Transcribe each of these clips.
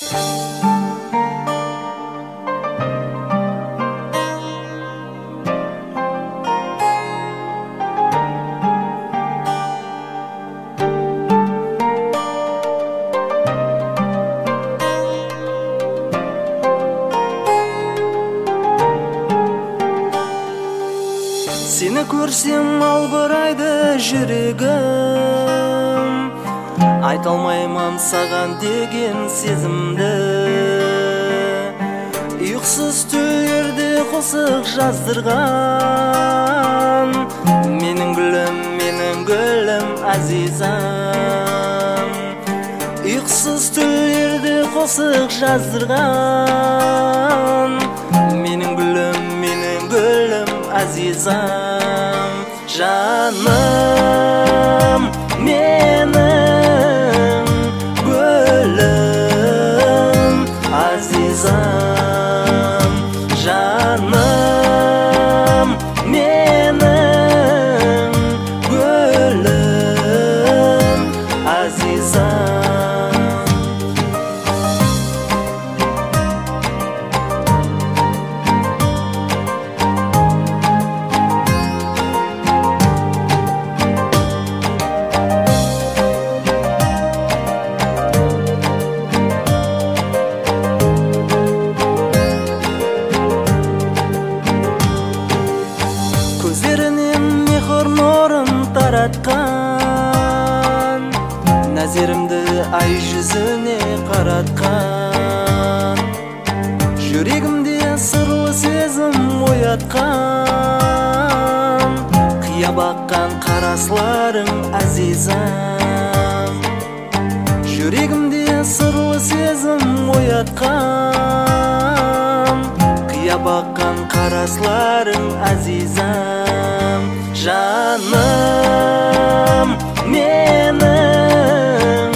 Seni ko'rsam alboraydi жүрегім, айталмайман саған деген сезімді. Ұйқысыз түндерде қосық жаздырған, менің гүлім азизам. Ұйқысыз түндерде қосық жаздырған, менің гүлім азизам. Жаным менің гүлім азизам. Жаным менің гүлім азизам. Көздерінен мехр нұрын таратқан, нәзерімді ай жүзіне қаратқан. Жүрегімде сырлы сезім оятқан, қия баққан қарасларың азизам. Жүрегімде сырлы сезім оятқан, қия баққан қарасларың азизам. Жаным менің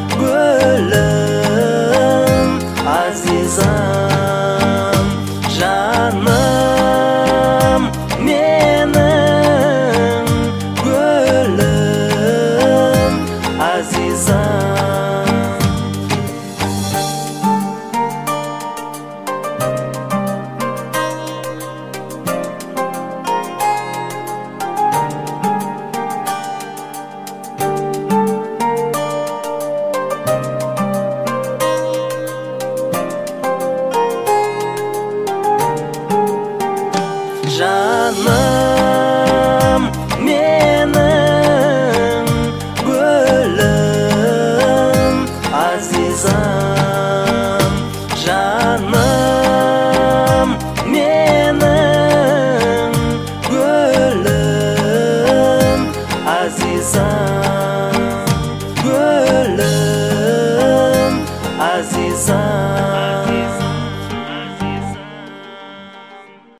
гүлім азизам. Жаным менің гүлім азизам. Жаным менің гүлім азизам. Жаным менің гүлім азизам. Гүлім азизам.